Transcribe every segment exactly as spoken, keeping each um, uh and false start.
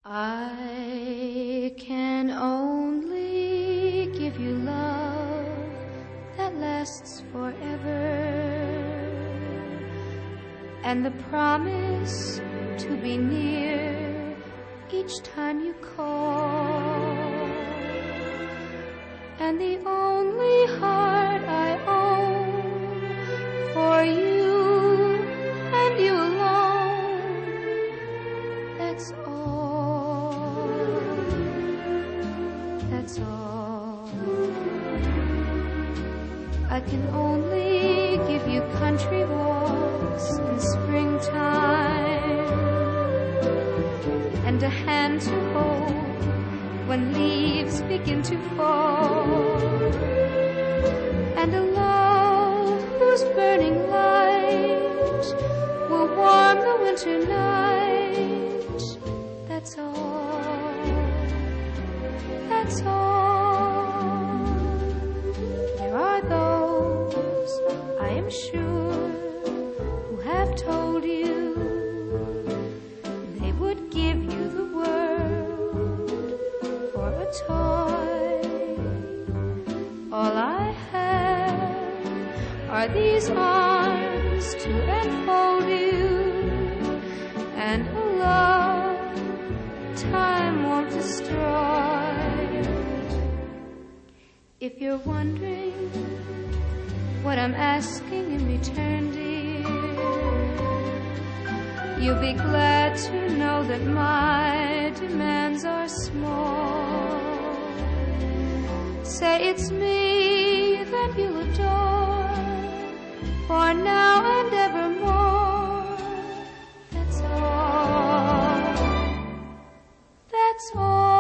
I can only give you love that lasts forever, and the promise to be near each time you call, and the only heart I own for you and you alone. That's all, that's all. I can only give you country walks in springtime, and a hand to hold when leaves begin to fall, and a love whose burning light will warm the winter night. That's all, that's all. There are those, I am sure, who have told you they would give you the world for a toy. All I have are these arms to enfold you, and a love time won't destroy. If you're wondering what I'm asking in return, dear, you'll be glad to know that my demands are small. Say it's me that you'll adore, for now and evermore. That's all, that's all.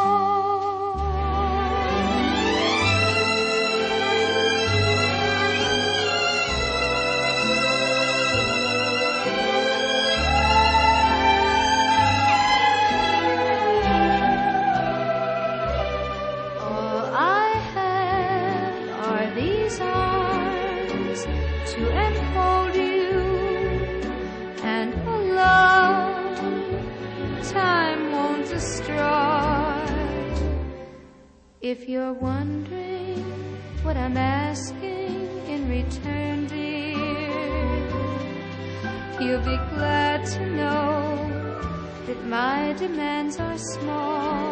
These arms to enfold you, and a love time won't destroy. If you're wondering what I'm asking in return, dear, you'll be glad to know that my demands are small.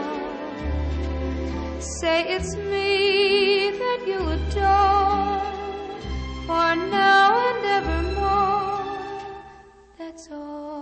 Say it's me that you'll adore, for now and evermore. That's all.